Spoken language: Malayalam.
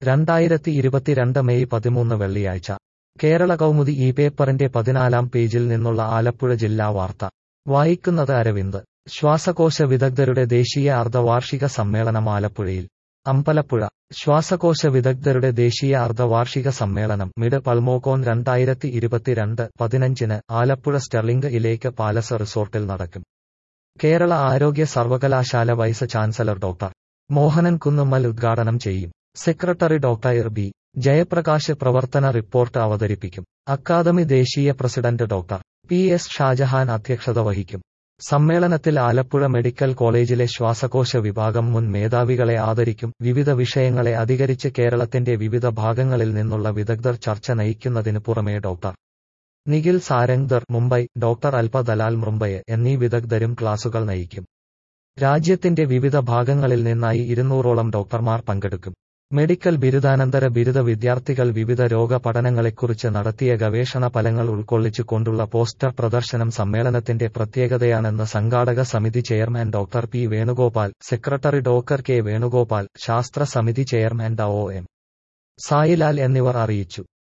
2022 മെയ് 13 വെള്ളിയാഴ്ച കേരള കൗമുദി ഈ പേപ്പറിന്റെ 14-ാം പേജിൽ നിന്നുള്ള ആലപ്പുഴ ജില്ലാ വാർത്ത വായിക്കുന്നത് അരവിന്ദ്. ശ്വാസകോശ വിദഗ്ധരുടെ ദേശീയ അർദ്ധവാർഷിക സമ്മേളനം ആലപ്പുഴയിൽ. അമ്പലപ്പുഴ ശ്വാസകോശ വിദഗ്ധരുടെ ദേശീയ അർദ്ധവാർഷിക സമ്മേളനം മിഡ് പൾമോകോൺ 2022 15-ന് ആലപ്പുഴ സ്റ്റെർലിംഗ് ഇലേക്ക് പാലസ് റിസോർട്ടിൽ നടക്കും. കേരള ആരോഗ്യ സർവകലാശാല vice chancellor doctor Mohanan Kunnummal ഉദ്ഘാടനം ചെയ്യും. Secretary doctor B. ജയപ്രകാശ് പ്രവർത്തന റിപ്പോർട്ട് അവതരിപ്പിക്കും. അക്കാദമി ദേശീയ president doctor P. S. Shajahan അധ്യക്ഷത വഹിക്കും. സമ്മേളനത്തിൽ ആലപ്പുഴ മെഡിക്കൽ കോളേജിലെ ശ്വാസകോശ വിഭാഗം മുൻ മേധാവികളെ ആദരിക്കും. വിവിധ വിഷയങ്ങളെ അധികരിച്ച് കേരളത്തിന്റെ വിവിധ ഭാഗങ്ങളിൽ നിന്നുള്ള വിദഗ്ധർ ചർച്ച നയിക്കുന്നതിനു പുറമെ ഡോക്ടർ നിഖിൽ സാരംഗ്ദർ മുംബൈ, ഡോക്ടർ അൽപ ദലാൽ മുംബൈ എന്നീ വിദഗ്ധരും ക്ലാസുകൾ നയിക്കും. രാജ്യത്തിന്റെ വിവിധ ഭാഗങ്ങളിൽ നിന്നായി 200ഓളം ഡോക്ടർമാർ പങ്കെടുക്കും. മെഡിക്കൽ ബിരുദാനന്തര ബിരുദ വിദ്യാർത്ഥികൾ വിവിധ രോഗ പഠനങ്ങളെക്കുറിച്ച് നടത്തിയ ഗവേഷണ ഫലങ്ങൾ ഉൾക്കൊള്ളിച്ചുകൊണ്ടുള്ള പോസ്റ്റർ പ്രദർശനം സമ്മേളനത്തിന്റെ പ്രത്യേകതയാണെന്ന് സംഘാടക സമിതി chairman doctor P. Venugopal, secretary doctor K. Venugopal, ശാസ്ത്ര സമിതി ചെയർമാൻ ഡോ. എം. സായിലാൽ എന്നിവർ അറിയിച്ചു.